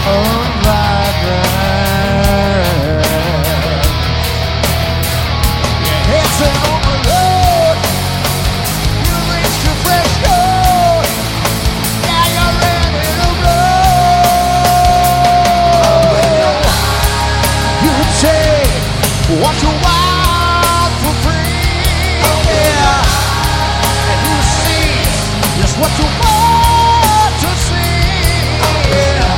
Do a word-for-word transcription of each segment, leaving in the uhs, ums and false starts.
What you want for free, yeah. And you see just what you want to see, yeah.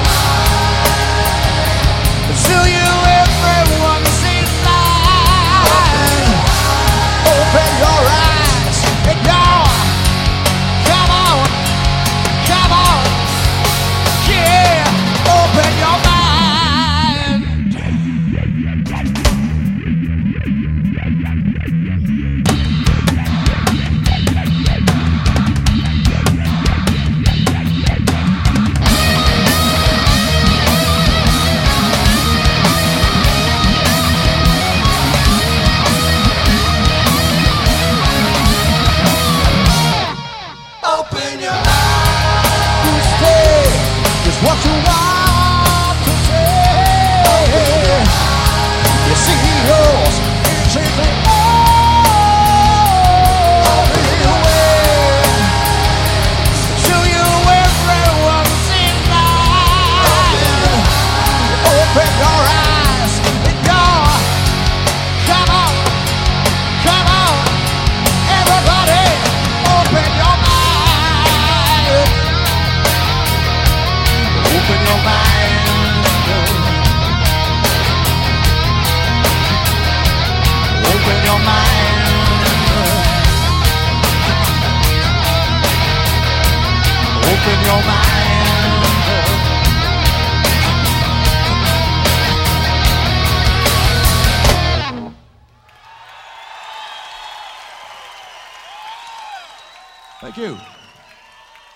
To you everyone sees light. Open your eyes and go. Come on, come on, yeah. Open your mind. Open your eyes. You say just what you want to say. You see yours is in the only way. To you everyone sees light. Open your eyes and go. Come on, come on, everybody, open your mind. Open your mind. Open your mind. Open your mind. Thank you.